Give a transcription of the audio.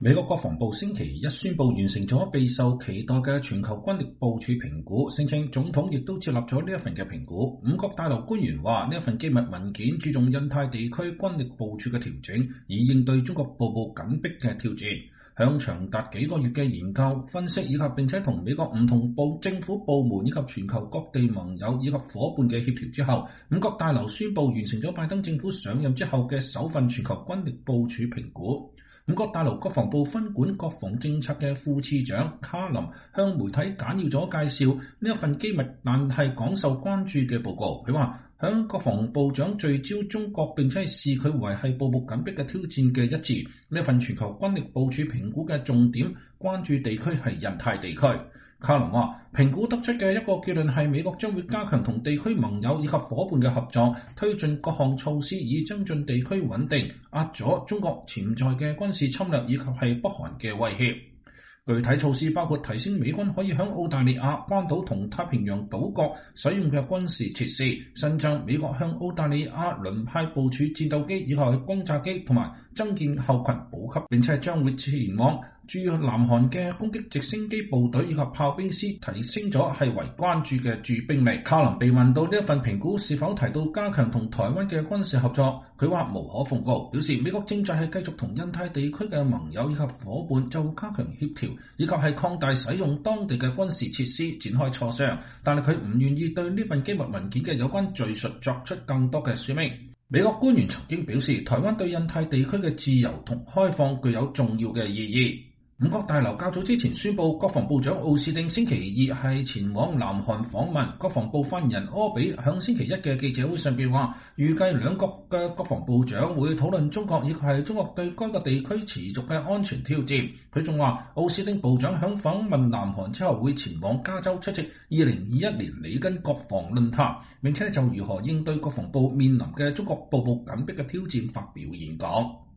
美國國防部星期一宣布完成咗備受期待嘅全球軍力部署評估，聲稱總統亦都接納咗呢一份嘅評估。五角大樓官員話，呢一份機密文件注重印太地區軍力部署嘅調整，以應對中國步步緊逼嘅挑戰。向長達幾個月嘅研究、分析以及並且同美國唔同政府部門以及全球各地盟友以及夥伴嘅協調之後，五角大樓宣布完成咗拜登政府上任之後嘅首份全球軍力部署評估。五角大樓國防部分管國防政策嘅副次長卡林向媒體簡要咗介紹呢一份機密但係廣受關注嘅報告。佢話，響國防部長聚焦中國並且係視佢為係步步緊逼嘅挑戰嘅一致，呢一份全球軍力部署評估嘅重點關注地區係印太地區。卡林話，評估得出嘅一個結論係美國將會加強同地區盟友以及夥伴嘅合作，推進各項措施以增進地區穩定，壓咗中國潛在嘅軍事侵略以及係北韓嘅威脅。具體措施包括提升美軍可以響澳大利亞、關島同太平洋島國使用嘅軍事設施，新增美國向澳大利亞輪派部署戰鬥機以及轟炸機，同埋增建後勤補給，並且將會前往駐南韓嘅攻擊直升機部隊以及炮兵師，提升咗係為關注嘅駐兵力。卡林被問到呢一份評估是否提到加強同台灣嘅軍事合作，佢話無可奉告，表示美國正在係繼續同印太地區嘅盟友以及夥伴就加強協調以及係擴大使用當地嘅軍事設施展開磋商，但係佢唔願意對呢份機密文件嘅有關敘述作出更多嘅說明。美國官員曾經表示，台灣對印太地區嘅自由同開放具有重要嘅意義。五角大樓較早之前宣布，國防部長奧斯汀星期二係前往南韓訪問。國防部發言人柯比響星期一嘅記者會上邊話，預計兩國嘅國防部長會討論中國以及係中國對該個地區持續嘅安全挑戰。佢仲話，奧斯汀部長響訪問南韓之後會前往加州出席2021年里根國防論壇，並且就如何應對國防部面臨嘅中國步步緊逼嘅挑戰發表演講。